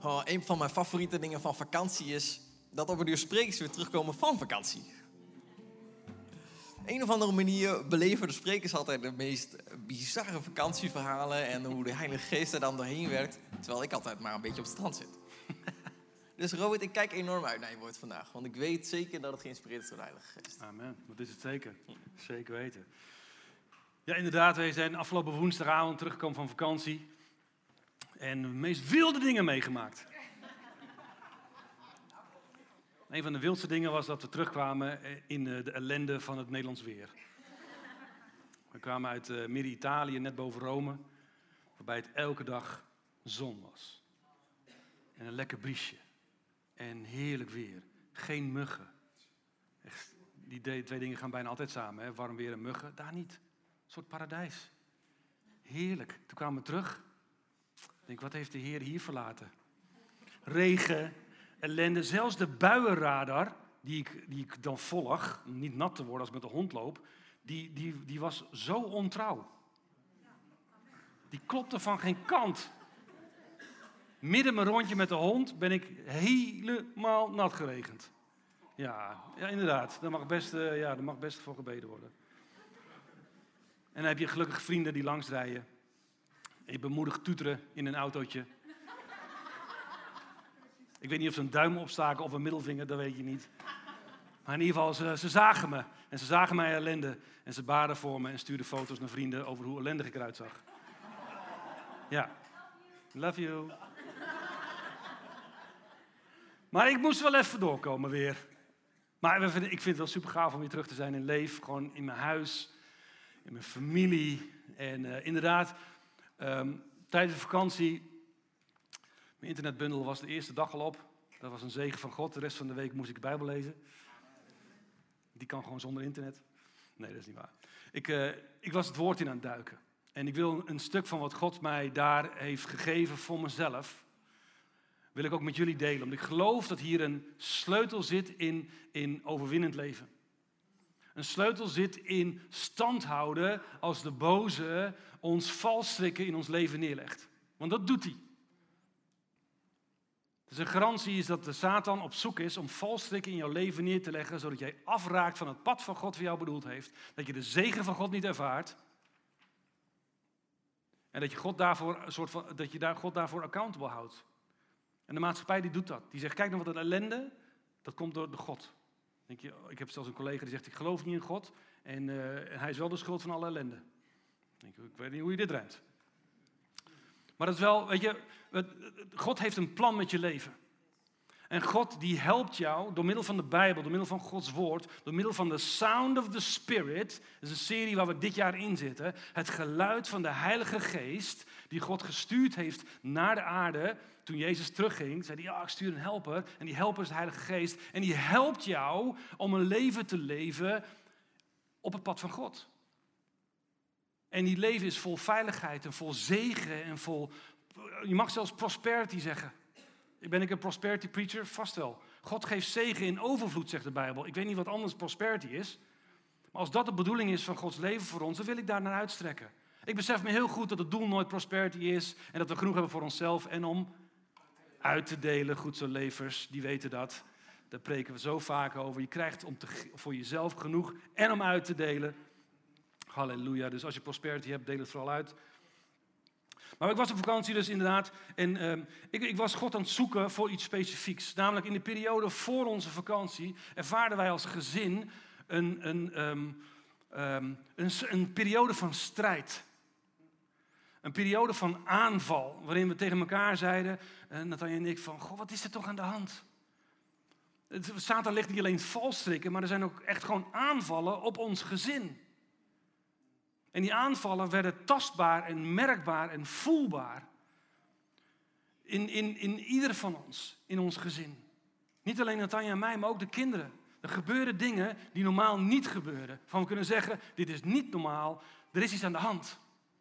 Oh, een van mijn favoriete dingen van vakantie is dat op een uur sprekers weer terugkomen van vakantie. Op een of andere manier beleven de sprekers altijd de meest bizarre vakantieverhalen en hoe de Heilige Geest er dan doorheen werkt, terwijl ik altijd maar een beetje op het strand zit. Dus Robert, ik kijk enorm uit naar je woord vandaag, want ik weet zeker dat het geïnspireerd is door de Heilige Geest. Amen, dat is het zeker. Zeker weten. Ja, inderdaad, wij zijn afgelopen woensdagavond teruggekomen van vakantie en de meest wilde dingen meegemaakt. Een van de wildste dingen was dat we terugkwamen in de ellende van het Nederlands weer. We kwamen uit Midden-Italië, net boven Rome, waarbij het elke dag zon was. En een lekker briesje. En heerlijk weer. Geen muggen. Echt, die twee dingen gaan bijna altijd samen, hè? Warm weer en muggen. Daar niet. Een soort paradijs. Heerlijk. Toen kwamen we terug. Ik denk, wat heeft de Heer hier verlaten? Regen, ellende. Zelfs de buienradar, die ik dan volg, om niet nat te worden als ik met de hond loop, die was zo ontrouw. Die klopte van geen kant. Midden mijn rondje met de hond ben ik helemaal nat geregend. Ja, inderdaad. Daar mag best voor gebeden worden. En dan heb je gelukkig vrienden die langsrijden. En je bemoedigt tuteren in een autootje. Ik weet niet of ze een duim opstaken of een middelvinger, dat weet je niet. Maar in ieder geval, ze zagen me. En ze zagen mijn ellende. En ze baden voor me en stuurden foto's naar vrienden over hoe ellendig ik eruit zag. Ja, love you. Maar ik moest wel even doorkomen weer. Maar ik vind het wel super gaaf om weer terug te zijn in Leef. Gewoon in mijn huis, in mijn familie. En inderdaad, tijdens de vakantie, mijn internetbundel was de eerste dag al op. Dat was een zegen van God. De rest van de week moest ik de Bijbel lezen. Die kan gewoon zonder internet. Nee, dat is niet waar. Ik was het woord in aan het duiken. En ik wil een stuk van wat God mij daar heeft gegeven voor mezelf, wil ik ook met jullie delen. Want ik geloof dat hier een sleutel zit in overwinnend leven. Een sleutel zit in stand houden als de boze ons valstrikken in ons leven neerlegt. Want dat doet hij. Dus een garantie is dat de Satan op zoek is om valstrikken in jouw leven neer te leggen, zodat jij afraakt van het pad van God voor jou bedoeld heeft. Dat je de zegen van God niet ervaart. En dat je God daarvoor accountable houdt. En de maatschappij die doet dat. Die zegt, kijk nou wat een ellende, dat komt door de God. Denk je, ik heb zelfs een collega die zegt, ik geloof niet in God. En hij is wel de schuld van alle ellende. Denk ik weet niet hoe je dit ruimt. Maar dat is wel, weet je, God heeft een plan met je leven. En God die helpt jou door middel van de Bijbel, door middel van Gods woord, door middel van The Sound of the Spirit. Dat is een serie waar we dit jaar in zitten. Het geluid van de Heilige Geest die God gestuurd heeft naar de aarde. Toen Jezus terugging, zei hij, ja, ik stuur een helper. En die helper is de Heilige Geest. En die helpt jou om een leven te leven op het pad van God. En die leven is vol veiligheid en vol zegen en vol, je mag zelfs prosperity zeggen. Ben ik een prosperity preacher? Vast wel. God geeft zegen in overvloed, zegt de Bijbel. Ik weet niet wat anders prosperity is. Maar als dat de bedoeling is van Gods leven voor ons, dan wil ik daar naar uitstrekken. Ik besef me heel goed dat het doel nooit prosperity is. En dat we genoeg hebben voor onszelf en om uit te delen. Goed zo, levers, die weten dat. Daar preken we zo vaak over. Je krijgt voor jezelf genoeg en om uit te delen. Halleluja. Dus als je prosperity hebt, deel het vooral uit. Maar ik was op vakantie dus inderdaad en ik was God aan het zoeken voor iets specifieks. Namelijk in de periode voor onze vakantie ervaarden wij als gezin een periode van strijd. Een periode van aanval, waarin we tegen elkaar zeiden, Nathaniel en ik, van, goh, wat is er toch aan de hand? Satan legt niet alleen valstrikken, maar er zijn ook echt gewoon aanvallen op ons gezin. En die aanvallen werden tastbaar en merkbaar en voelbaar. In ieder van ons, in ons gezin. Niet alleen Nathaniel en mij, maar ook de kinderen. Er gebeuren dingen die normaal niet gebeuren. Van we kunnen zeggen, dit is niet normaal, er is iets aan de hand.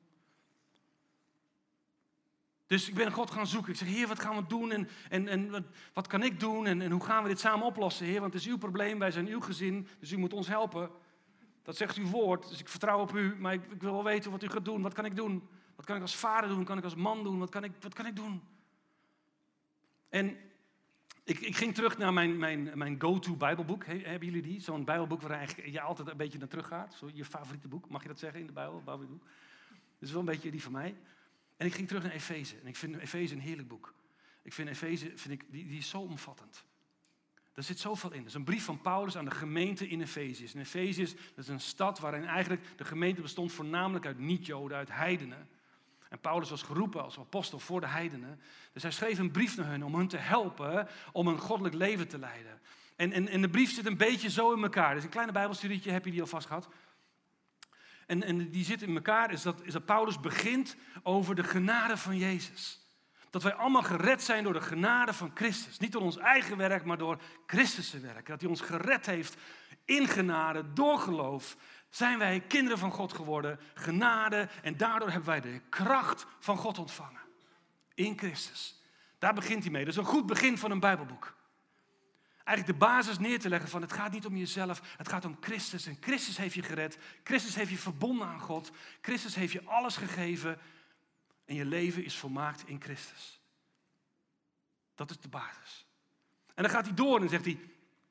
Dus ik ben God gaan zoeken. Ik zeg, Heer, wat gaan we doen en wat kan ik doen en hoe gaan we dit samen oplossen, Heer? Want het is uw probleem, wij zijn uw gezin, dus u moet ons helpen. Dat zegt uw woord, dus ik vertrouw op u, maar ik wil wel weten wat u gaat doen. Wat kan ik doen? Wat kan ik als vader doen? Wat kan ik als man doen? Wat kan ik doen? En ik ging terug naar mijn go-to Bijbelboek. Hebben jullie die? Zo'n Bijbelboek waar eigenlijk je altijd een beetje naar terug gaat. Zo je favoriete boek, mag je dat zeggen in de Bijbelboek? Dat is wel een beetje die van mij. En ik ging terug naar Efeze. En ik vind Efeze een heerlijk boek. Ik vind Efeze, die is zo omvattend. Er zit zoveel in. Dat is een brief van Paulus aan de gemeente in Efeze. En Efeze is een stad waarin eigenlijk de gemeente bestond voornamelijk uit niet-Joden, uit heidenen. En Paulus was geroepen als apostel voor de heidenen. Dus hij schreef een brief naar hen om hen te helpen om een goddelijk leven te leiden. En de brief zit een beetje zo in elkaar. Dus een kleine bijbelstudietje, heb je die alvast gehad? En die zit in elkaar, is dat Paulus begint over de genade van Jezus. Dat wij allemaal gered zijn door de genade van Christus. Niet door ons eigen werk, maar door Christus' werk. Dat hij ons gered heeft in genade, door geloof. Zijn wij kinderen van God geworden, genade. En daardoor hebben wij de kracht van God ontvangen. In Christus. Daar begint hij mee. Dat is een goed begin van een Bijbelboek. Eigenlijk de basis neer te leggen van het gaat niet om jezelf, het gaat om Christus. En Christus heeft je gered, Christus heeft je verbonden aan God. Christus heeft je alles gegeven en je leven is volmaakt in Christus. Dat is de basis. En dan gaat hij door en zegt hij,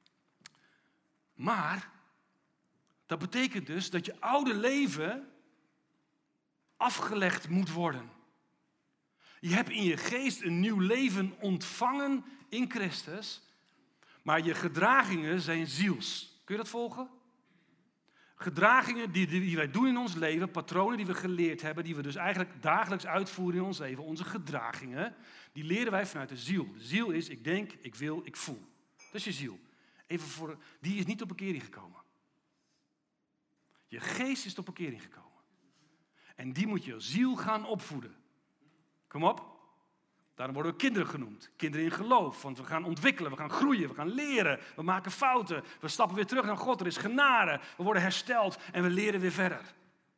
maar dat betekent dus dat je oude leven afgelegd moet worden. Je hebt in je geest een nieuw leven ontvangen in Christus. Maar je gedragingen zijn ziels. Kun je dat volgen? Gedragingen die wij doen in ons leven, patronen die we geleerd hebben, die we dus eigenlijk dagelijks uitvoeren in ons leven, onze gedragingen, die leren wij vanuit de ziel. De ziel is, ik denk, ik wil, ik voel. Dat is je ziel. Die is niet op bekering gekomen. Je geest is op bekering gekomen. En die moet je ziel gaan opvoeden. Kom op. Daarom worden we kinderen genoemd. Kinderen in geloof. Want we gaan ontwikkelen, we gaan groeien, we gaan leren. We maken fouten. We stappen weer terug naar God. Er is genade. We worden hersteld en we leren weer verder.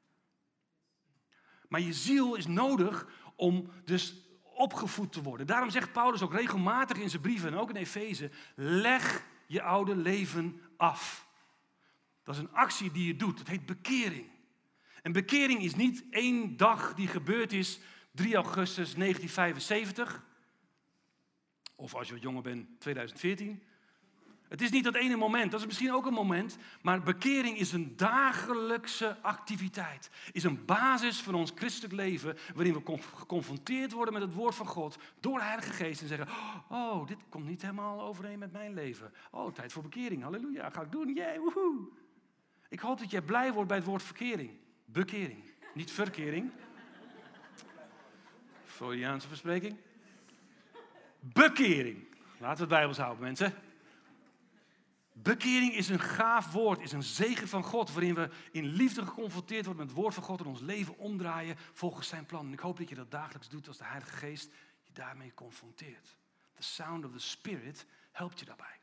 Maar je ziel is nodig om dus opgevoed te worden. Daarom zegt Paulus ook regelmatig in zijn brieven en ook in Efeze, leg je oude leven af. Dat is een actie die je doet. Dat heet bekering. En bekering is niet één dag die gebeurd is 3 augustus 1975. Of als je wat jonger bent, 2014. Het is niet dat ene moment, dat is misschien ook een moment. Maar bekering is een dagelijkse activiteit. Is een basis van ons christelijk leven. Waarin we geconfronteerd worden met het woord van God. Door de Heilige Geest. En zeggen, oh, dit komt niet helemaal overeen met mijn leven. Oh, tijd voor bekering, halleluja, ga ik doen, yeah, woehoe. Ik hoop dat jij blij wordt bij het woord bekering. Niet verkering. Freudiaanse verspreking. Bekering. Laten we het Bijbels houden, mensen. Bekering is een gaaf woord, is een zegen van God, waarin we in liefde geconfronteerd worden met het woord van God en ons leven omdraaien volgens zijn plan. En ik hoop dat je dat dagelijks doet als de Heilige Geest je daarmee confronteert. The sound of the Spirit helpt je daarbij.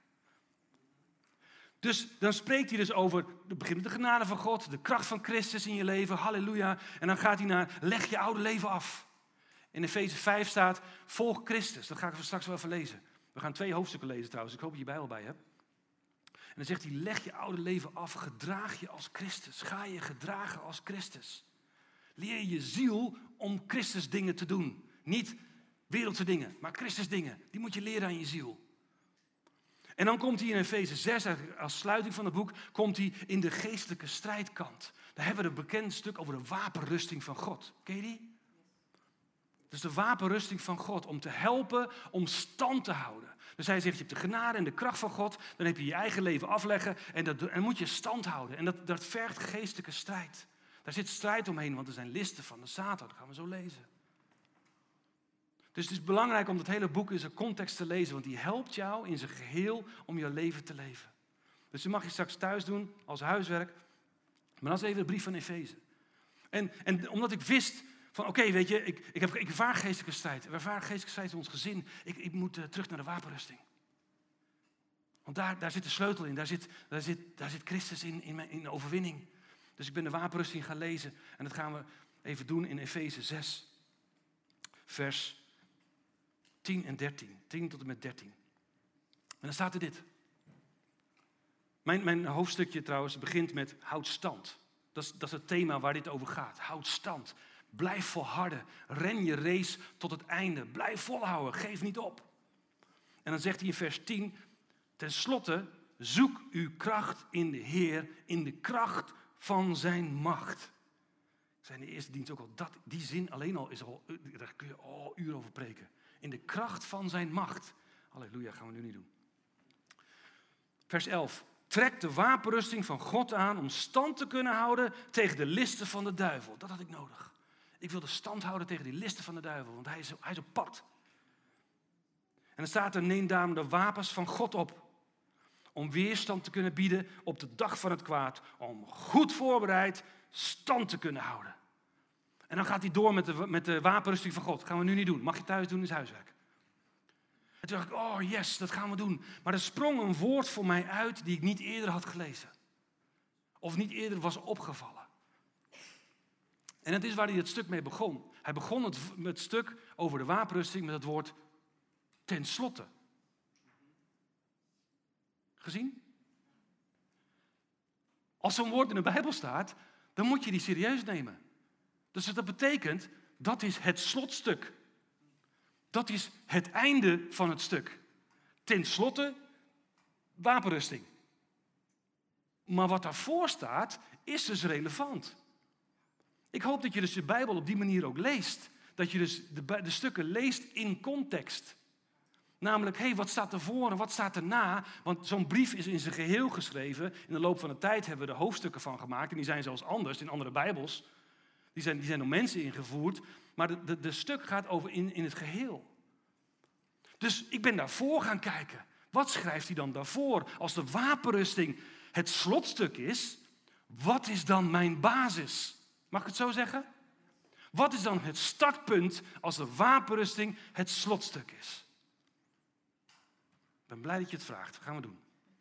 Dus dan spreekt hij dus over, het begint met de genade van God, de kracht van Christus in je leven, halleluja. En dan gaat hij naar, leg je oude leven af. In Efeze 5 staat, volg Christus. Dat ga ik straks wel even lezen. We gaan 2 hoofdstukken lezen trouwens, ik hoop dat je Bijbel bij hebt. En dan zegt hij, leg je oude leven af, gedraag je als Christus. Ga je gedragen als Christus. Leer je ziel om Christus dingen te doen. Niet wereldse dingen, maar Christus dingen. Die moet je leren aan je ziel. En dan komt hij in Efeze 6, als sluiting van het boek, komt hij in de geestelijke strijdkant. Daar hebben we een bekend stuk over de wapenrusting van God. Ken je die? Dus de wapenrusting van God om te helpen om stand te houden. Dus hij zegt, je hebt de genade en de kracht van God. Dan heb je je eigen leven afleggen en moet je stand houden. En dat vergt geestelijke strijd. Daar zit strijd omheen, want er zijn listen van de Satan. Dat gaan we zo lezen. Dus het is belangrijk om dat hele boek in zijn context te lezen. Want die helpt jou in zijn geheel om je leven te leven. Dus dat mag je straks thuis doen als huiswerk. Maar dat is even de brief van Efeze. En omdat ik wist van oké, weet je, ik ervaar geestelijke strijd. We ervaren geestelijke strijd in ons gezin. Ik moet terug naar de wapenrusting. Want daar zit de sleutel in. Daar zit Christus in de overwinning. Dus ik ben de wapenrusting gaan lezen. En dat gaan we even doen in Efeze 6. Vers 10 en 13. 10 tot en met 13. En dan staat er dit. Mijn hoofdstukje trouwens begint met houd stand. Dat is het thema waar dit over gaat. Houd stand. Blijf volharden. Ren je race tot het einde. Blijf volhouden. Geef niet op. En dan zegt hij in vers 10, ten slotte, zoek uw kracht in de Heer, in de kracht van zijn macht. Ik zei in de eerste dienst ook al, die zin alleen al is al, daar kun je al uren over preken. In de kracht van zijn macht. Halleluja, gaan we nu niet doen. Vers 11. Trek de wapenrusting van God aan om stand te kunnen houden tegen de listen van de duivel. Dat had ik nodig. Ik wilde stand houden tegen die listen van de duivel, want hij is op pad. En dan staat er, neem daarom de wapens van God op. Om weerstand te kunnen bieden op de dag van het kwaad. Om goed voorbereid stand te kunnen houden. En dan gaat hij door met de wapenrusting van God. Dat gaan we nu niet doen. Mag je thuis doen, is huiswerk. En toen dacht ik, oh yes, dat gaan we doen. Maar er sprong een woord voor mij uit die ik niet eerder had gelezen. Of niet eerder was opgevallen. En het is waar hij het stuk mee begon. Hij begon het stuk over de wapenrusting met het woord ten slotte. Gezien? Als zo'n woord in de Bijbel staat, dan moet je die serieus nemen. Dus dat betekent, dat is het slotstuk. Dat is het einde van het stuk. Ten slotte, wapenrusting. Maar wat daarvoor staat, is dus relevant. Ik hoop dat je dus de Bijbel op die manier ook leest. Dat je dus de stukken leest in context. Namelijk, wat staat ervoor en wat staat erna? Want zo'n brief is in zijn geheel geschreven. In de loop van de tijd hebben we er hoofdstukken van gemaakt. En die zijn zelfs anders in andere Bijbels. Die zijn door mensen ingevoerd. Maar de stuk gaat over in het geheel. Dus ik ben daarvoor gaan kijken. Wat schrijft hij dan daarvoor? Als de wapenrusting het slotstuk is, wat is dan mijn basis? Mag ik het zo zeggen? Wat is dan het startpunt als de wapenrusting het slotstuk is? Ik ben blij dat je het vraagt. Dat gaan we doen.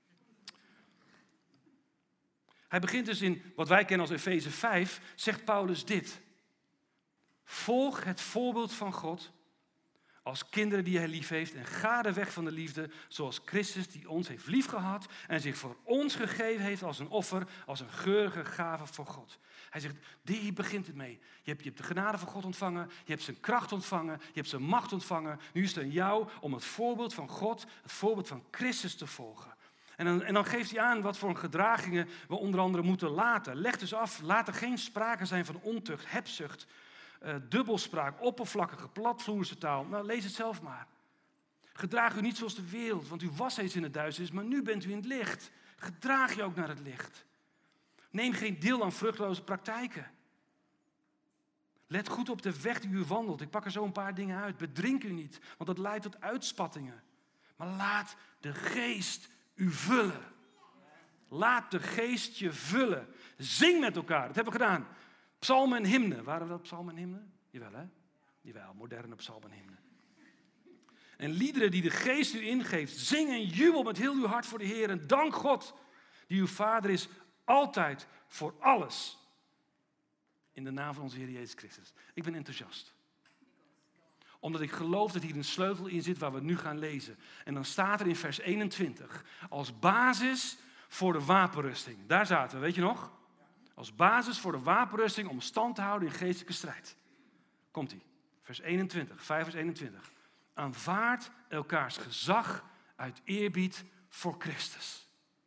Hij begint dus in wat wij kennen als Efeze 5, zegt Paulus dit. Volg het voorbeeld van God als kinderen die hij lief heeft en ga de weg van de liefde zoals Christus die ons heeft liefgehad en zich voor ons gegeven heeft als een offer, als een geurige gave voor God. Hij zegt, hier begint het mee. Je hebt de genade van God ontvangen, je hebt zijn kracht ontvangen, je hebt zijn macht ontvangen. Nu is het aan jou om het voorbeeld van God, het voorbeeld van Christus te volgen. En dan geeft hij aan wat voor gedragingen we onder andere moeten laten. Leg dus af, laat er geen sprake zijn van ontucht, hebzucht, dubbelspraak, oppervlakkige, platvloerse taal. Nou, lees het zelf maar. Gedraag u niet zoals de wereld, want u was eens in het duisternis, maar nu bent u in het licht. Gedraag je ook naar het licht. Neem geen deel aan vruchteloze praktijken. Let goed op de weg die u wandelt. Ik pak er zo een paar dingen uit. Bedrink u niet, want dat leidt tot uitspattingen. Maar laat de geest u vullen. Laat de geest je vullen. Zing met elkaar, dat hebben we gedaan. Psalmen en hymnen. Waren dat psalmen en hymnen? Jawel, hè? Jawel, moderne psalmen en hymnen. En liederen die de geest u ingeeft. Zing en jubel met heel uw hart voor de Heer. En dank God, die uw Vader is, altijd voor alles. In de naam van onze Heer Jezus Christus. Ik ben enthousiast. Omdat ik geloof dat hier een sleutel in zit waar we nu gaan lezen. En dan staat er in vers 21. Als basis voor de wapenrusting. Daar zaten we, weet je nog? Als basis voor de wapenrusting om stand te houden in geestelijke strijd. Komt-ie. Vers 21, 5 vers 21. Aanvaard elkaars gezag uit eerbied voor Christus.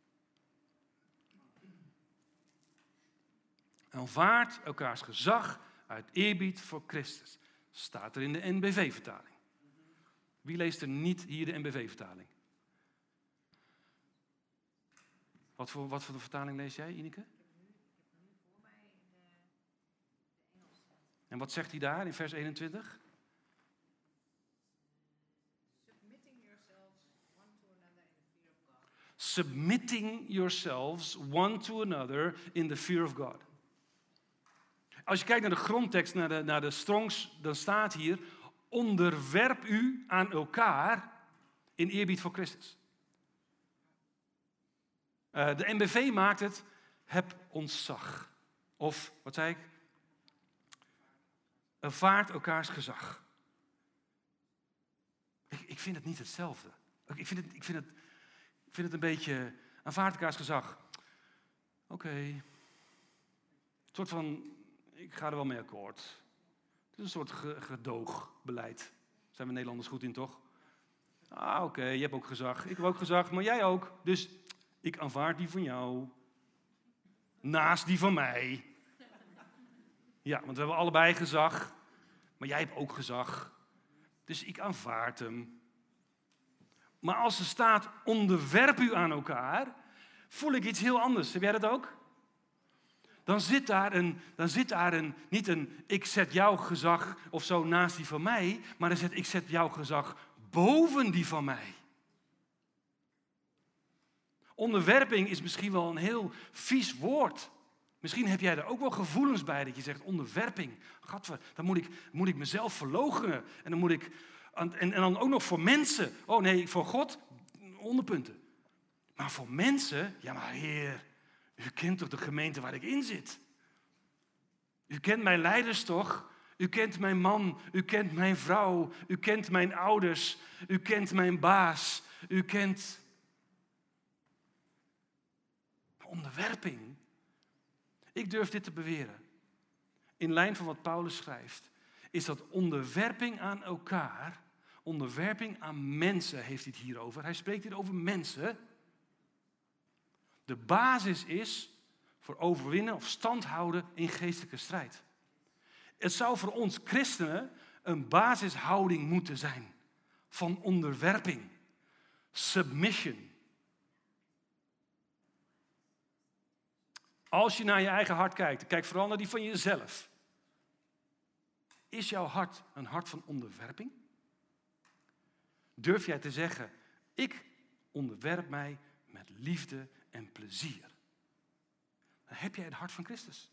Aanvaard elkaars gezag uit eerbied voor Christus. Staat er in de NBV-vertaling. Wie leest er niet hier de NBV-vertaling? Wat voor vertaling lees jij, Ineke? En wat zegt hij daar in vers 21? Submitting yourselves one to another in the fear of God. Als je kijkt naar de grondtekst, naar de Strongs, dan staat hier: onderwerp u aan elkaar in eerbied voor Christus. De NBV maakt het: heb ontzag. Of, wat zei ik? Aanvaard elkaars gezag. Ik vind het niet hetzelfde. Ik vind het een beetje, aanvaard elkaars gezag. Oké. Een soort van, ik ga er wel mee akkoord. Het is een soort gedoogbeleid. Daar zijn we Nederlanders goed in, toch? Oké, je hebt ook gezag. Ik heb ook gezag, maar jij ook. Dus ik aanvaard die van jou. Naast die van mij. Ja, want we hebben allebei gezag. Maar jij hebt ook gezag. Dus ik aanvaard hem. Maar als er staat, onderwerp u aan elkaar, voel ik iets heel anders. Heb jij dat ook? Dan zit daar niet een, ik zet jouw gezag of zo naast die van mij, maar dan zit, ik zet jouw gezag boven die van mij. Onderwerping is misschien wel een heel vies woord. Misschien heb jij er ook wel gevoelens bij dat je zegt, onderwerping. Gadver, dan moet ik mezelf verloochenen. En dan moet ik, en dan ook nog voor mensen. Oh nee, voor God, onderpunten. Maar voor mensen, ja maar Heer, u kent toch de gemeente waar ik in zit? U kent mijn leiders toch? U kent mijn man, u kent mijn vrouw, u kent mijn ouders, u kent mijn baas, u kent... Onderwerping. Ik durf dit te beweren. In lijn van wat Paulus schrijft, is dat onderwerping aan elkaar, onderwerping aan mensen heeft hij het hier over. Hij spreekt hier over mensen. De basis is voor overwinnen of standhouden in geestelijke strijd. Het zou voor ons christenen een basishouding moeten zijn van onderwerping, submission. Als je naar je eigen hart kijkt, kijk vooral naar die van jezelf. Is jouw hart een hart van onderwerping? Durf jij te zeggen, ik onderwerp mij met liefde en plezier? Dan heb jij het hart van Christus.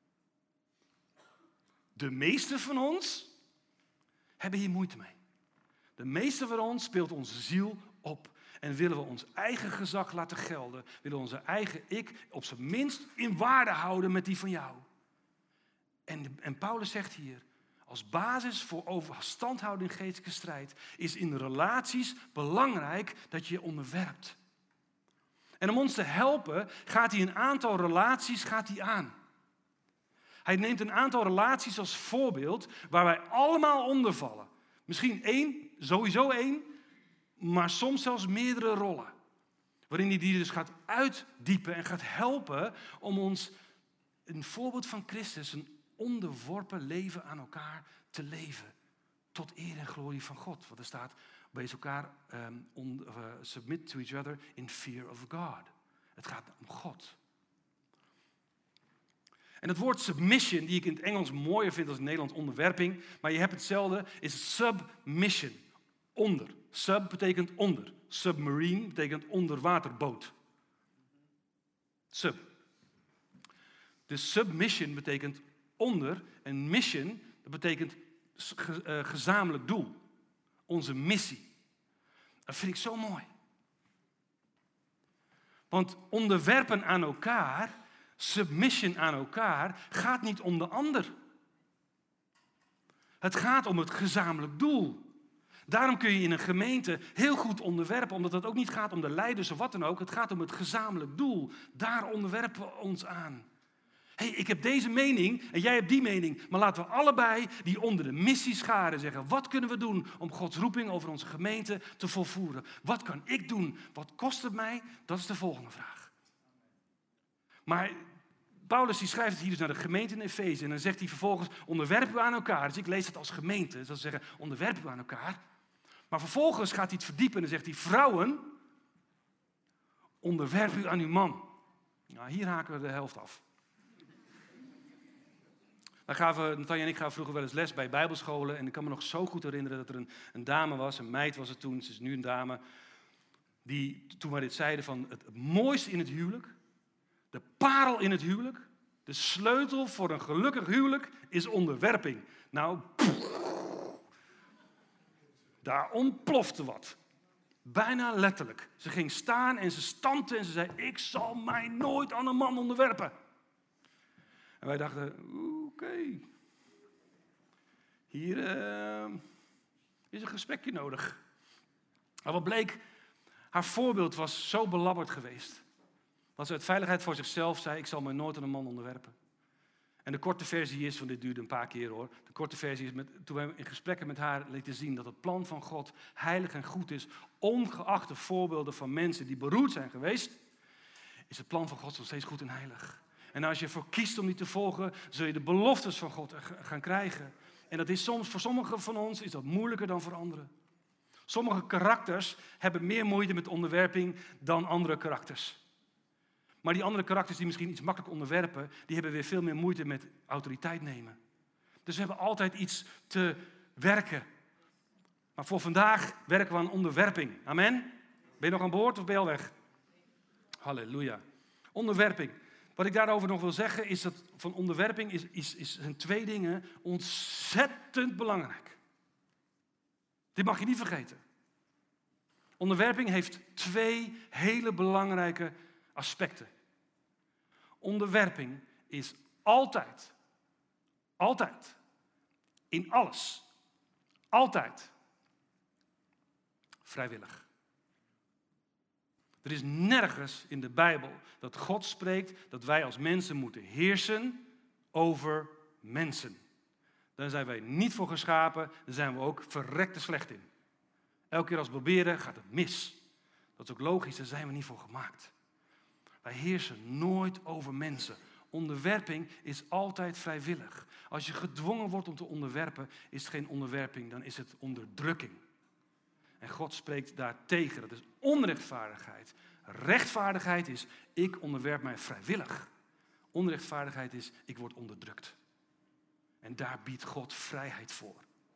De meeste van ons hebben hier moeite mee. De meeste van ons speelt onze ziel op. En willen we ons eigen gezag laten gelden. Willen we onze eigen ik op zijn minst in waarde houden met die van jou. En Paulus zegt hier, als basis voor standhouding in geestelijke strijd is in relaties belangrijk dat je je onderwerpt. En om ons te helpen gaat hij een aantal relaties aan. Hij neemt een aantal relaties als voorbeeld waar wij allemaal onder vallen. Misschien sowieso één, maar soms zelfs meerdere rollen. Waarin hij die dus gaat uitdiepen en gaat helpen om ons een voorbeeld van Christus, een onderworpen leven aan elkaar te leven. Tot eer en glorie van God. Want er staat, wees elkaar submit to each other in fear of God. Het gaat om God. En het woord submission, die ik in het Engels mooier vind dan in het Nederlands onderwerping, maar je hebt hetzelfde, is submission. Onder. Sub betekent onder. Submarine betekent onderwaterboot. Sub. Dus submission betekent onder. En mission, dat betekent gezamenlijk doel. Onze missie. Dat vind ik zo mooi. Want onderwerpen aan elkaar, submission aan elkaar, gaat niet om de ander. Het gaat om het gezamenlijk doel. Daarom kun je in een gemeente heel goed onderwerpen, omdat het ook niet gaat om de leiders of wat dan ook. Het gaat om het gezamenlijk doel. Daar onderwerpen we ons aan. Hé, ik heb deze mening en jij hebt die mening. Maar laten we allebei die onder de missie scharen zeggen. Wat kunnen we doen om Gods roeping over onze gemeente te volvoeren? Wat kan ik doen? Wat kost het mij? Dat is de volgende vraag. Maar Paulus die schrijft het hier dus naar de gemeente in Efeze. En dan zegt hij vervolgens, onderwerp u aan elkaar. Dus ik lees het als gemeente. Dat wil zeggen, onderwerp u aan elkaar. Maar vervolgens gaat hij het verdiepen en dan zegt hij, vrouwen, onderwerp u aan uw man. Nou, hier haken we de helft af. Natalia en ik gaven vroeger wel eens les bij bijbelscholen. En ik kan me nog zo goed herinneren dat er een dame was, een meid was het toen, ze is nu een dame, die toen wij dit zeiden van het mooiste in het huwelijk, de parel in het huwelijk, de sleutel voor een gelukkig huwelijk is onderwerping. Nou, daar ontplofte wat. Bijna letterlijk. Ze ging staan en ze stampte en ze zei, ik zal mij nooit aan een man onderwerpen. En wij dachten, oké. Hier is een gesprekje nodig. Maar wat bleek, haar voorbeeld was zo belabberd geweest. Dat ze uit veiligheid voor zichzelf zei, ik zal mij nooit aan een man onderwerpen. En de korte versie is, want dit duurde een paar keer hoor. De korte versie is, toen wij in gesprekken met haar lieten zien dat het plan van God heilig en goed is, ongeacht de voorbeelden van mensen die beroerd zijn geweest, is het plan van God nog steeds goed en heilig. En als je ervoor kiest om die te volgen, zul je de beloftes van God gaan krijgen. En dat is soms, voor sommigen van ons, is dat moeilijker dan voor anderen. Sommige karakters hebben meer moeite met onderwerping dan andere karakters. Maar die andere karakters die misschien iets makkelijk onderwerpen, die hebben weer veel meer moeite met autoriteit nemen. Dus we hebben altijd iets te werken. Maar voor vandaag werken we aan onderwerping. Amen? Ben je nog aan boord of ben je al weg? Halleluja. Onderwerping. Wat ik daarover nog wil zeggen is dat van onderwerping zijn 2 dingen ontzettend belangrijk. Dit mag je niet vergeten. Onderwerping heeft 2 hele belangrijke aspecten. Onderwerping is altijd, in alles, altijd vrijwillig. Er is nergens in de Bijbel dat God spreekt dat wij als mensen moeten heersen over mensen. Daar zijn wij niet voor geschapen, daar zijn we ook verrekte slecht in. Elke keer als we proberen gaat het mis. Dat is ook logisch, daar zijn we niet voor gemaakt. Wij heersen nooit over mensen. Onderwerping is altijd vrijwillig. Als je gedwongen wordt om te onderwerpen, is het geen onderwerping, dan is het onderdrukking. En God spreekt daartegen. Dat is onrechtvaardigheid. Rechtvaardigheid is, ik onderwerp mij vrijwillig. Onrechtvaardigheid is, ik word onderdrukt. En daar biedt God vrijheid voor.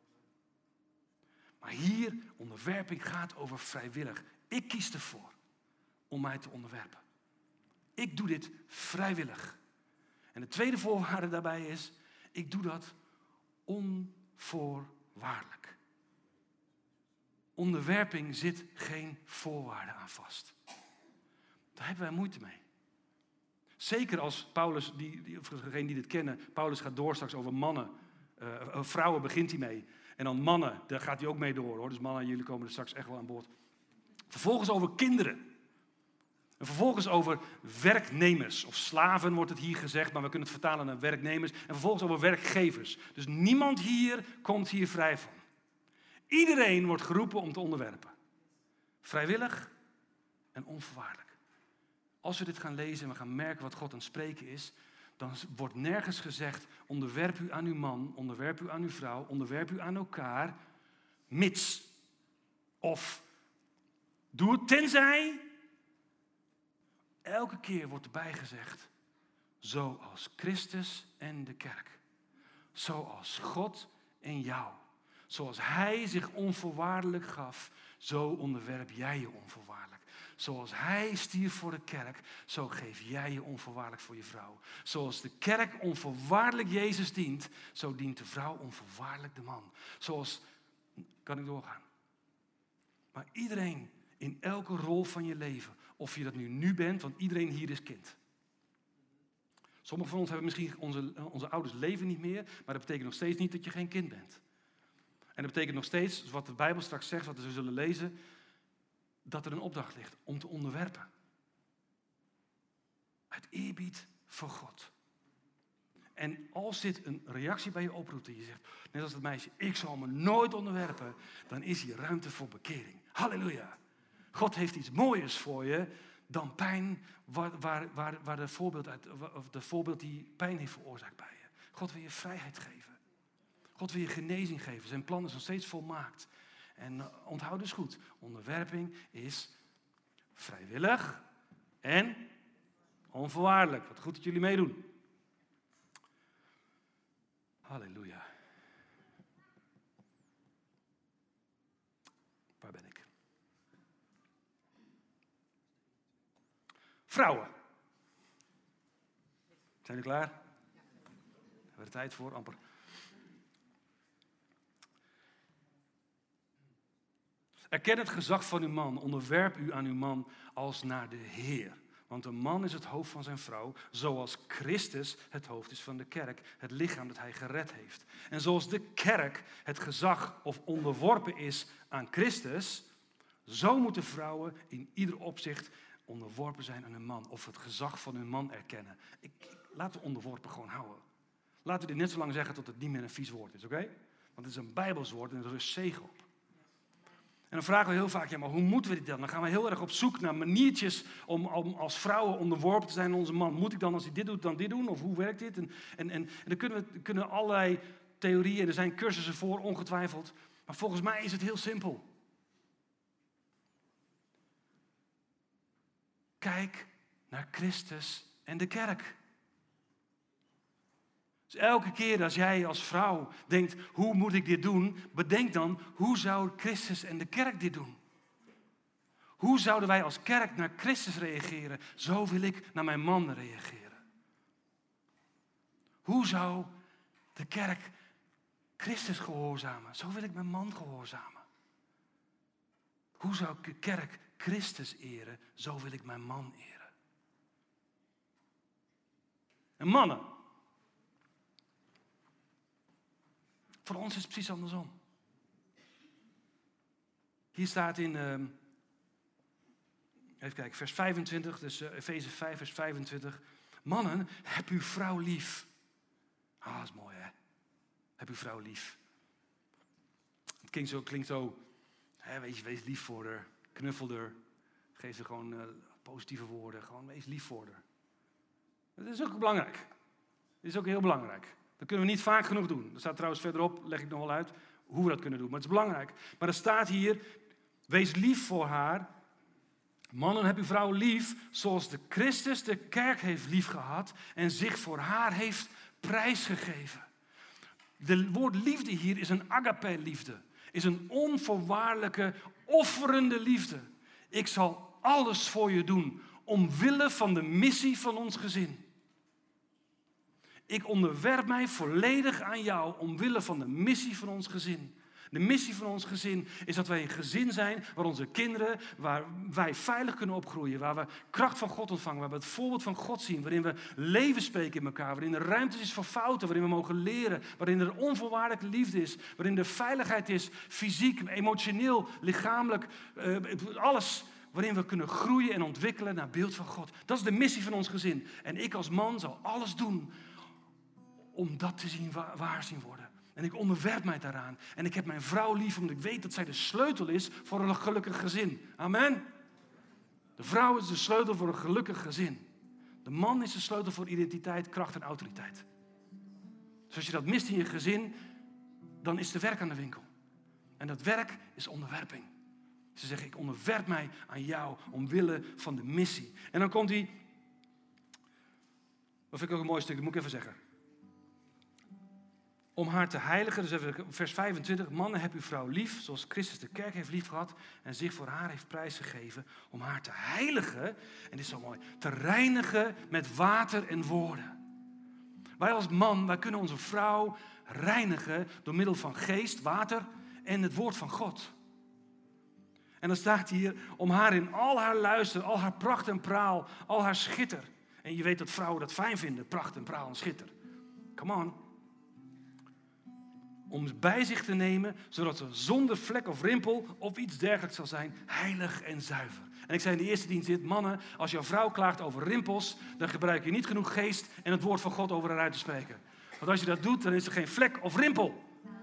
Maar hier, onderwerping gaat over vrijwillig. Ik kies ervoor om mij te onderwerpen. Ik doe dit vrijwillig. En de tweede voorwaarde daarbij is, ik doe dat onvoorwaardelijk. Onderwerping zit geen voorwaarden aan vast. Daar hebben wij moeite mee. Zeker als Paulus, voor degenen die dit kennen, Paulus gaat door straks over mannen. Vrouwen begint hij mee. En dan mannen, daar gaat hij ook mee door hoor. Dus mannen, jullie komen er straks echt wel aan boord. Vervolgens over kinderen. En vervolgens over werknemers. Of slaven wordt het hier gezegd, maar we kunnen het vertalen naar werknemers. En vervolgens over werkgevers. Dus niemand hier komt hier vrij van. Iedereen wordt geroepen om te onderwerpen. Vrijwillig en onvoorwaardelijk. Als we dit gaan lezen en we gaan merken wat God aan het spreken is, dan wordt nergens gezegd, onderwerp u aan uw man, onderwerp u aan uw vrouw, onderwerp u aan elkaar, mits. Of doe het tenzij. Elke keer wordt erbij gezegd, zoals Christus en de kerk. Zoals God en jou. Zoals Hij zich onvoorwaardelijk gaf, zo onderwerp jij je onvoorwaardelijk. Zoals Hij stierf voor de kerk, zo geef jij je onvoorwaardelijk voor je vrouw. Zoals de kerk onvoorwaardelijk Jezus dient, zo dient de vrouw onvoorwaardelijk de man. Zoals, kan ik doorgaan. Maar iedereen in elke rol van je leven, of je dat nu bent, want iedereen hier is kind. Sommigen van ons hebben misschien onze ouders leven niet meer, maar dat betekent nog steeds niet dat je geen kind bent. En dat betekent nog steeds, wat de Bijbel straks zegt, wat we zullen lezen, dat er een opdracht ligt om te onderwerpen. Uit eerbied voor God. En als dit een reactie bij je oproept en je zegt, net als dat meisje, ik zal me nooit onderwerpen, dan is hier ruimte voor bekering. Halleluja. God heeft iets mooiers voor je dan pijn waar de voorbeeld die pijn heeft veroorzaakt bij je. God wil je vrijheid geven. God wil je genezing geven. Zijn plan is nog steeds volmaakt. En onthoud dus goed, onderwerping is vrijwillig en onvoorwaardelijk. Wat goed dat jullie meedoen. Halleluja. Waar ben ik? Vrouwen. Zijn jullie klaar? Hebben we er tijd voor? Amper. Erken het gezag van uw man, onderwerp u aan uw man als naar de Heer. Want een man is het hoofd van zijn vrouw, zoals Christus het hoofd is van de kerk, het lichaam dat hij gered heeft. En zoals de kerk het gezag of onderworpen is aan Christus, zo moeten vrouwen in ieder opzicht onderworpen zijn aan hun man. Of het gezag van hun man erkennen. Laat de onderworpen gewoon houden. Laten we dit net zo lang zeggen tot het niet meer een vies woord is, oké? Want het is een Bijbels woord en er rust zegen op. En dan vragen we heel vaak, ja, maar hoe moeten we dit dan? Dan gaan we heel erg op zoek naar maniertjes om als vrouwen onderworpen te zijn aan onze man. Moet ik dan, als hij dit doet, dan dit doen? Of hoe werkt dit? En dan kunnen allerlei theorieën, er zijn cursussen voor, ongetwijfeld. Maar volgens mij is het heel simpel. Kijk naar Christus en de kerk. Dus elke keer als jij als vrouw denkt, hoe moet ik dit doen? Bedenk dan, hoe zou Christus en de kerk dit doen? Hoe zouden wij als kerk naar Christus reageren? Zo wil ik naar mijn man reageren. Hoe zou de kerk Christus gehoorzamen? Zo wil ik mijn man gehoorzamen. Hoe zou de kerk Christus eren? Zo wil ik mijn man eren. En mannen, voor ons is het precies andersom. Hier staat in, even kijken, vers 25, dus Efeze 5, vers 25. Mannen, heb uw vrouw lief. Ah, dat is mooi, hè? Heb uw vrouw lief. Het klinkt zo hè, wees lief voor haar, knuffel haar. Geef ze gewoon positieve woorden, gewoon wees lief voor haar. Dat is ook belangrijk. Dat is ook heel belangrijk. Dat kunnen we niet vaak genoeg doen. Dat staat trouwens verderop, leg ik nog wel uit, hoe we dat kunnen doen. Maar het is belangrijk. Maar er staat hier, wees lief voor haar. Mannen, heb uw vrouw lief, zoals de Christus de kerk heeft lief gehad en zich voor haar heeft prijsgegeven. De woord liefde hier is een agape-liefde. Is een onvoorwaardelijke, offerende liefde. Ik zal alles voor je doen, omwille van de missie van ons gezin. Ik onderwerp mij volledig aan jou omwille van de missie van ons gezin. De missie van ons gezin is dat wij een gezin zijn waar onze kinderen, waar wij veilig kunnen opgroeien, waar we kracht van God ontvangen, waar we het voorbeeld van God zien, waarin we leven spreken in elkaar, waarin er ruimte is voor fouten, waarin we mogen leren, waarin er onvoorwaardelijke liefde is, waarin er veiligheid is, fysiek, emotioneel, lichamelijk, alles. Waarin we kunnen groeien en ontwikkelen naar beeld van God. Dat is de missie van ons gezin. En ik als man zal alles doen om dat te zien waar zien worden. En ik onderwerp mij daaraan. En ik heb mijn vrouw lief, omdat ik weet dat zij de sleutel is voor een gelukkig gezin. Amen. De vrouw is de sleutel voor een gelukkig gezin. De man is de sleutel voor identiteit, kracht en autoriteit. Dus als je dat mist in je gezin, dan is er werk aan de winkel. En dat werk is onderwerping. Ze zeggen, ik onderwerp mij aan jou omwille van de missie. En dan komt hij, dat vind ik ook een mooi stuk, dat moet ik even zeggen. Om haar te heiligen, dus even vers 25. Mannen, heb uw vrouw lief, zoals Christus de kerk heeft lief gehad en zich voor haar heeft prijsgegeven. Om haar te heiligen, en dit is zo mooi, te reinigen met water en woorden. Wij als man, wij kunnen onze vrouw reinigen door middel van geest, water en het woord van God. En dan staat hier, om haar in al haar luister, al haar pracht en praal, al haar schitter. En je weet dat vrouwen dat fijn vinden, pracht en praal en schitter. Come on. Om bij zich te nemen, zodat ze zonder vlek of rimpel of iets dergelijks zal zijn, heilig en zuiver. En ik zei in de eerste dienst dit, mannen, als jouw vrouw klaagt over rimpels, dan gebruik je niet genoeg geest en het woord van God over haar uit te spreken. Want als je dat doet, dan is er geen vlek of rimpel.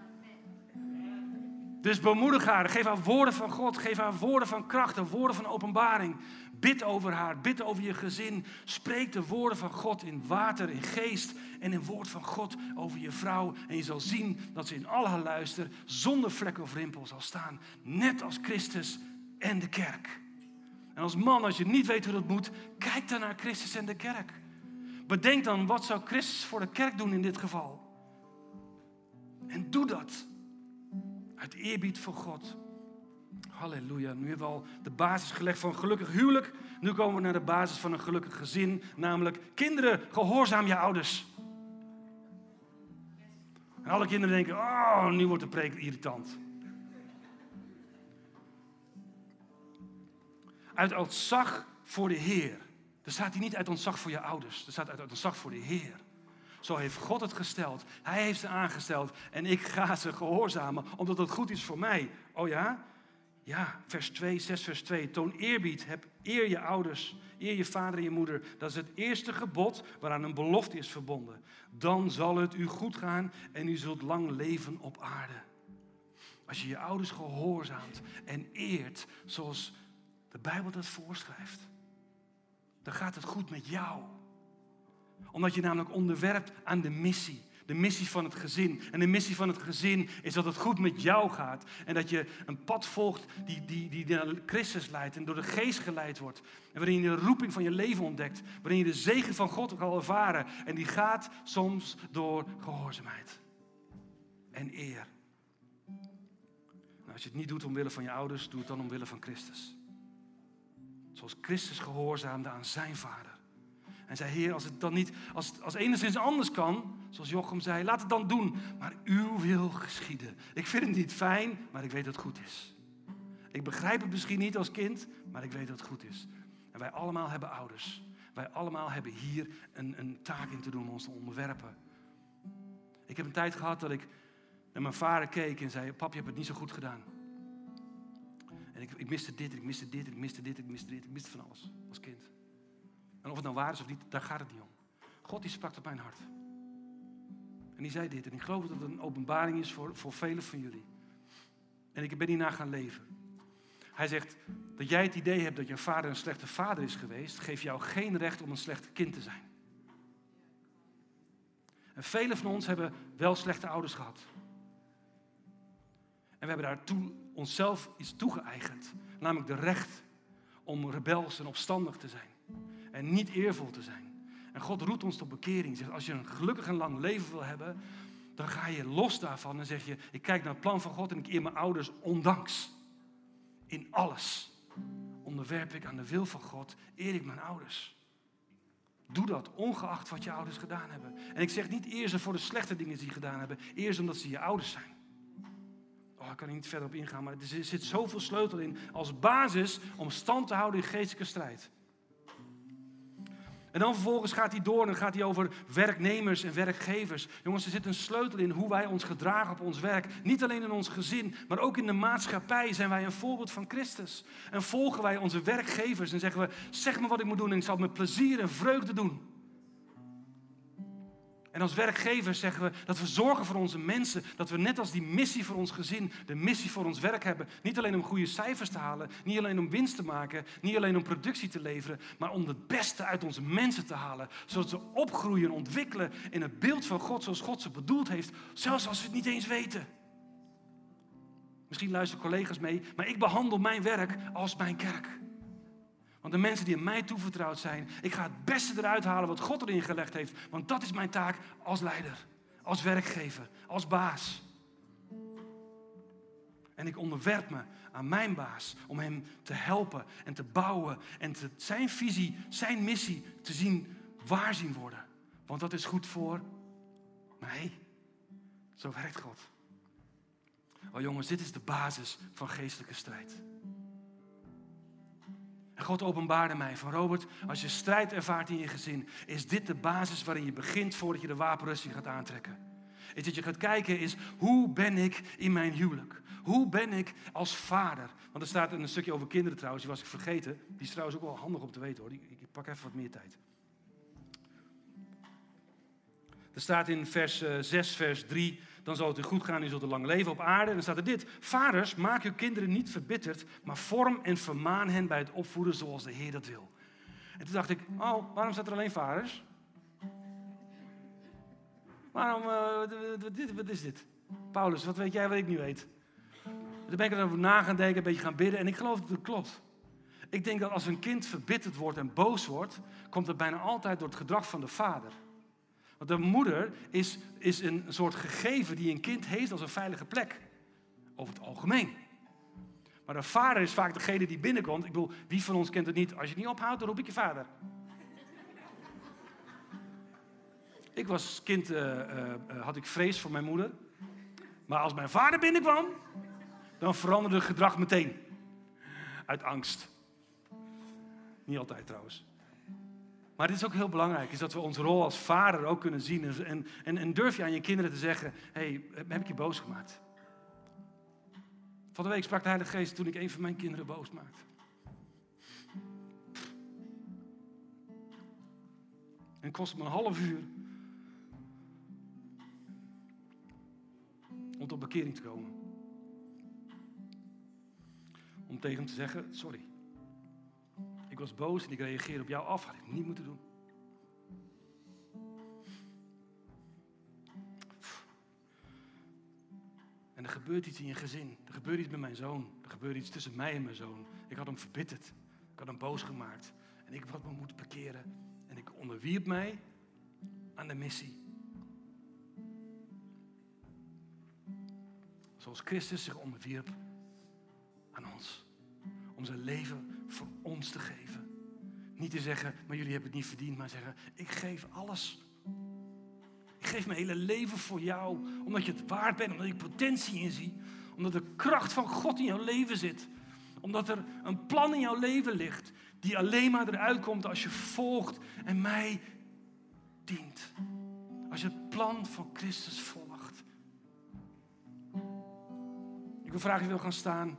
Dus bemoedig haar, geef haar woorden van God, geef haar woorden van kracht en woorden van openbaring. Bid over haar, bid over je gezin. Spreek de woorden van God in water, in geest en in woord van God over je vrouw. En je zal zien dat ze in al haar luister zonder vlek of rimpel zal staan. Net als Christus en de kerk. En als man, als je niet weet hoe dat moet, kijk dan naar Christus en de kerk. Bedenk dan, wat zou Christus voor de kerk doen in dit geval? En doe dat. Uit eerbied voor God. Halleluja. Nu hebben we al de basis gelegd van een gelukkig huwelijk. Nu komen we naar de basis van een gelukkig gezin. Namelijk, kinderen, gehoorzaam je ouders. En alle kinderen denken, oh, nu wordt de preek irritant. Uit ontzag voor de Heer. Er staat hier niet uit ontzag voor je ouders. Er staat uit ontzag voor de Heer. Zo heeft God het gesteld. Hij heeft ze aangesteld. En ik ga ze gehoorzamen, omdat het goed is voor mij. Oh ja? Ja, vers 2, 6 vers 2. Toon eerbied, eer je ouders, eer je vader en je moeder. Dat is het eerste gebod waaraan een belofte is verbonden. Dan zal het u goed gaan en u zult lang leven op aarde. Als je je ouders gehoorzaamt en eert zoals de Bijbel dat voorschrijft, dan gaat het goed met jou. Omdat je namelijk onderwerpt aan de missie. De missie van het gezin. En de missie van het gezin is dat het goed met jou gaat. En dat je een pad volgt die naar Christus leidt. En door de geest geleid wordt. En waarin je de roeping van je leven ontdekt. Waarin je de zegen van God kan ervaren. En die gaat soms door gehoorzaamheid. En eer. Nou, als je het niet doet omwille van je ouders, doe het dan omwille van Christus. Zoals Christus gehoorzaamde aan zijn vader. En zei, Heer, als het dan niet, als enigszins anders kan, zoals Jochem zei, laat het dan doen. Maar uw wil geschieden. Ik vind het niet fijn, maar ik weet dat het goed is. Ik begrijp het misschien niet als kind, maar ik weet dat het goed is. En wij allemaal hebben ouders. Wij allemaal hebben hier een taak in te doen om ons te onderwerpen. Ik heb een tijd gehad dat ik naar mijn vader keek en zei, pap, je hebt het niet zo goed gedaan. En ik miste dit, ik miste dit, ik miste dit, ik miste dit, ik miste van alles als kind. En of het nou waar is of niet, daar gaat het niet om. God die sprak op mijn hart. En die zei dit. En ik geloof dat het een openbaring is voor velen van jullie. En ik ben hierna gaan leven. Hij zegt dat jij het idee hebt dat je vader een slechte vader is geweest, geeft jou geen recht om een slecht kind te zijn. En velen van ons hebben wel slechte ouders gehad. En we hebben daartoe onszelf iets toegeëigend. Namelijk de recht om rebels en opstandig te zijn. En niet eervol te zijn. En God roept ons tot bekering. Zegt, als je een gelukkig en lang leven wil hebben, dan ga je los daarvan en zeg je, ik kijk naar het plan van God en ik eer mijn ouders ondanks. In alles onderwerp ik aan de wil van God, eer ik mijn ouders. Doe dat, ongeacht wat je ouders gedaan hebben. En ik zeg niet eer ze voor de slechte dingen die ze gedaan hebben, eer ze omdat ze je ouders zijn. Oh, ik kan er niet verder op ingaan, maar er zit zoveel sleutel in als basis om stand te houden in geestelijke strijd. En dan vervolgens gaat hij door en dan gaat hij over werknemers en werkgevers. Jongens, er zit een sleutel in hoe wij ons gedragen op ons werk. Niet alleen in ons gezin, maar ook in de maatschappij zijn wij een voorbeeld van Christus. En volgen wij onze werkgevers en zeggen we, zeg me wat ik moet doen en ik zal het met plezier en vreugde doen. En als werkgevers zeggen we dat we zorgen voor onze mensen. Dat we net als die missie voor ons gezin, de missie voor ons werk hebben. Niet alleen om goede cijfers te halen. Niet alleen om winst te maken. Niet alleen om productie te leveren. Maar om het beste uit onze mensen te halen. Zodat ze opgroeien en ontwikkelen in het beeld van God zoals God ze bedoeld heeft. Zelfs als we het niet eens weten. Misschien luisteren collega's mee. Maar ik behandel mijn werk als mijn kerk. Want de mensen die aan mij toevertrouwd zijn, ik ga het beste eruit halen wat God erin gelegd heeft. Want dat is mijn taak als leider, als werkgever, als baas. En ik onderwerp me aan mijn baas om hem te helpen en te bouwen. En zijn visie, zijn missie te zien waar zien worden. Want dat is goed voor mij. Zo werkt God. Oh jongens, dit is de basis van geestelijke strijd. En God openbaarde mij van Robert, als je strijd ervaart in je gezin, is dit de basis waarin je begint voordat je de wapenrusting gaat aantrekken. Is dat je gaat kijken is, hoe ben ik in mijn huwelijk? Hoe ben ik als vader? Want er staat een stukje over kinderen trouwens, die was ik vergeten. Die is trouwens ook wel handig om te weten hoor, ik pak even wat meer tijd. Er staat in vers 6, vers 3, dan zal het u goed gaan, u zult er lang leven op aarde. En dan staat er dit, vaders, maak uw kinderen niet verbitterd, maar vorm en vermaan hen bij het opvoeden zoals de Heer dat wil. En toen dacht ik, oh, waarom staat er alleen vaders? Waarom, wat is dit? Paulus, wat weet jij wat ik nu weet? Toen ben ik erover na gaan denken, een beetje gaan bidden en ik geloof dat het klopt. Ik denk dat als een kind verbitterd wordt en boos wordt, komt het bijna altijd door het gedrag van de vader. Want de moeder is een soort gegeven die een kind heeft als een veilige plek. Over het algemeen. Maar de vader is vaak degene die binnenkomt. Ik bedoel, wie van ons kent het niet? Als je het niet ophoudt, dan roep ik je vader. Ik was als kind, had ik vrees voor mijn moeder. Maar als mijn vader binnenkwam, dan veranderde het gedrag meteen. Uit angst. Niet altijd trouwens. Maar het is ook heel belangrijk, is dat we onze rol als vader ook kunnen zien. En durf je aan je kinderen te zeggen, hey, heb ik je boos gemaakt? Van de week sprak de Heilige Geest toen ik een van mijn kinderen boos maakte. En het kostte me een half uur om tot bekering te komen. Om tegen hem te zeggen, sorry. Ik was boos en ik reageerde op jou af. Had ik niet moeten doen. En er gebeurt iets in je gezin. Er gebeurt iets met mijn zoon. Er gebeurt iets tussen mij en mijn zoon. Ik had hem verbitterd. Ik had hem boos gemaakt. En ik had me moeten bekeren. En ik onderwierp mij aan de missie. Zoals Christus zich onderwierp aan ons. Om zijn leven voor ons te geven. Niet te zeggen, maar jullie hebben het niet verdiend. Maar zeggen, ik geef alles. Ik geef mijn hele leven voor jou. Omdat je het waard bent. Omdat ik potentie in zie. Omdat de kracht van God in jouw leven zit. Omdat er een plan in jouw leven ligt. Die alleen maar eruit komt als je volgt en mij dient. Als je het plan van Christus volgt. Ik wil vragen, je wil gaan staan.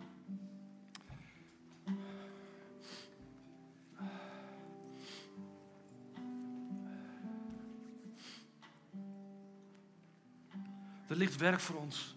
Er ligt werk voor ons.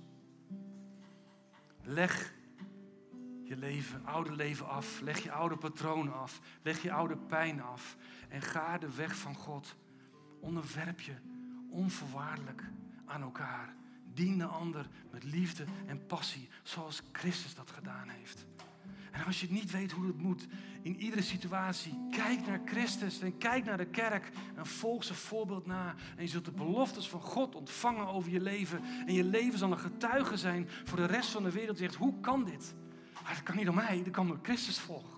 Leg je leven, oude leven af. Leg je oude patronen af. Leg je oude pijn af. En ga de weg van God. Onderwerp je onvoorwaardelijk aan elkaar. Dien de ander met liefde en passie. Zoals Christus dat gedaan heeft. En als je niet weet hoe het moet, in iedere situatie, kijk naar Christus en kijk naar de kerk en volg zijn voorbeeld na. En je zult de beloftes van God ontvangen over je leven. En je leven zal een getuige zijn voor de rest van de wereld. Die zegt, hoe kan dit? Maar dat kan niet door mij, dat kan door Christus volgen.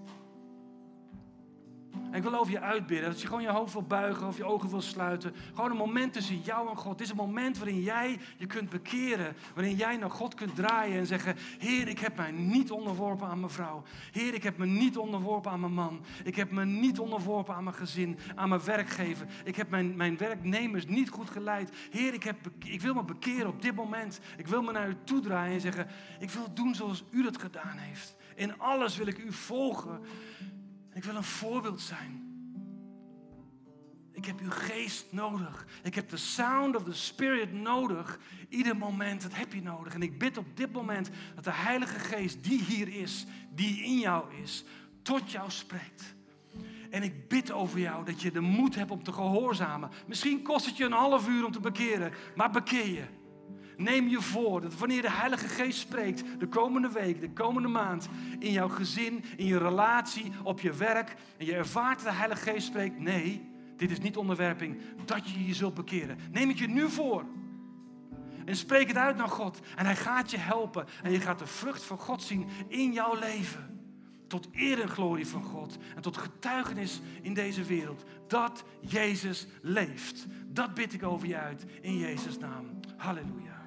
En ik wil over je uitbidden, dat je gewoon je hoofd wil buigen of je ogen wil sluiten. Gewoon een moment tussen jou en God. Dit is een moment waarin jij je kunt bekeren. Waarin jij naar God kunt draaien en zeggen, Heer, ik heb mij niet onderworpen aan mijn vrouw. Heer, ik heb me niet onderworpen aan mijn man. Ik heb me niet onderworpen aan mijn gezin, aan mijn werkgever. Ik heb mijn werknemers niet goed geleid. Heer, ik wil me bekeren op dit moment. Ik wil me naar u toe draaien en zeggen, ik wil doen zoals u dat gedaan heeft. In alles wil ik u volgen. Ik wil een voorbeeld zijn. Ik heb uw geest nodig. Ik heb de sound of the Spirit nodig. Ieder moment, dat heb je nodig. En ik bid op dit moment dat de Heilige Geest die hier is, die in jou is, tot jou spreekt. En ik bid over jou dat je de moed hebt om te gehoorzamen. Misschien kost het je een half uur om te bekeren, maar bekeer je. Neem je voor dat wanneer de Heilige Geest spreekt, de komende week, de komende maand, in jouw gezin, in je relatie, op je werk, en je ervaart dat de Heilige Geest spreekt, nee, dit is niet onderwerping, dat je je zult bekeren. Neem het je nu voor. En spreek het uit naar God. En hij gaat je helpen. En je gaat de vrucht van God zien in jouw leven. Tot eer en glorie van God. En tot getuigenis in deze wereld. Dat Jezus leeft. Dat bid ik over je uit in Jezus' naam. Halleluja.